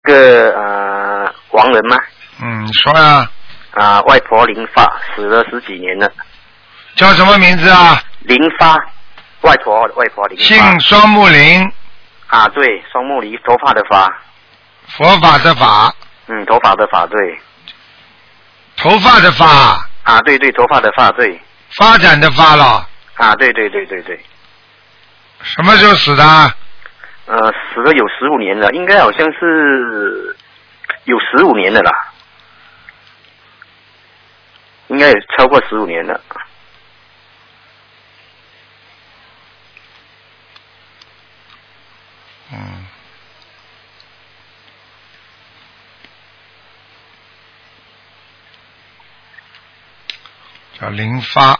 亡人吗？ 你说呀。 外婆林发死了10几年了。 叫什么名字啊？ 林发，外婆林发。 姓双木林。 对，双木林，头发的发。 佛法的法。 头发的发，对。 头发的发。 对，头发的发，对。 发展的发了。 对。 什么时候死的？ 死了有15年了，应该好像是有15年了啦，应该有超过15年了。 叫林发。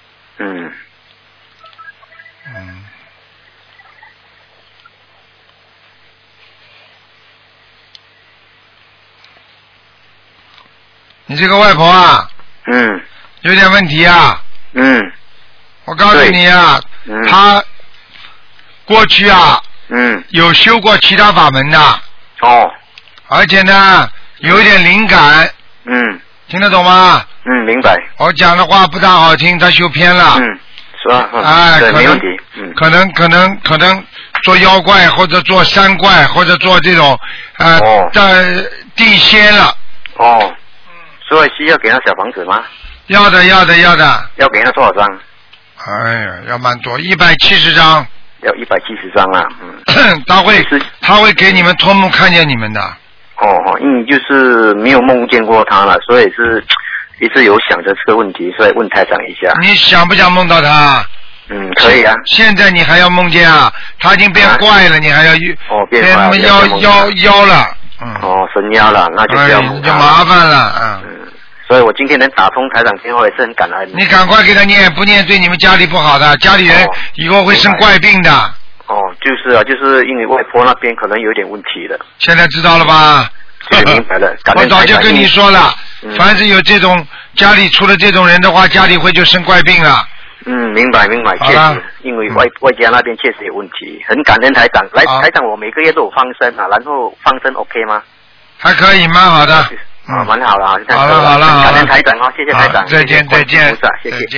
你这个外婆啊，有点问题啊。我告诉你啊，她过去啊，有修过其他法门的。而且呢，有一点灵感。听得懂吗？ 明白。 我讲的话不大好听，她修偏了。 是吧？对，没问题。 可能做妖怪或者做山怪或者做这种地仙了。 所以需要给他小房子吗？ 要的。要给他多少张？ 哎呀，要蛮多，170张。 要170张啊。 他会给你们托梦看见你们的。 因为就是没有梦见过他了，所以是一直有想着这个问题，所以问台长一下。你想不想梦到他？可以啊。现在你还要梦见啊？他已经变怪了，你还要变什么妖了？神妖了，那就不要梦他了，就麻烦了。所以我今天能打通台长电话也是很感恩。你赶快给他念，不念对你们家里不好的，家里人以后会生怪病的。就是因为外婆那边可能有点问题了。现在知道了吧？明白了。我早就跟你说了，凡是有这种家里出了这种人的话，家里会就生怪病了。明白，确实，因为外家那边确实有问题，很感恩台长。台长，我每个月都有放生啊，然后放生 OK 吗？还可以，蛮好的。蛮好的。好了，感恩台长，谢谢台长，再见，谢谢。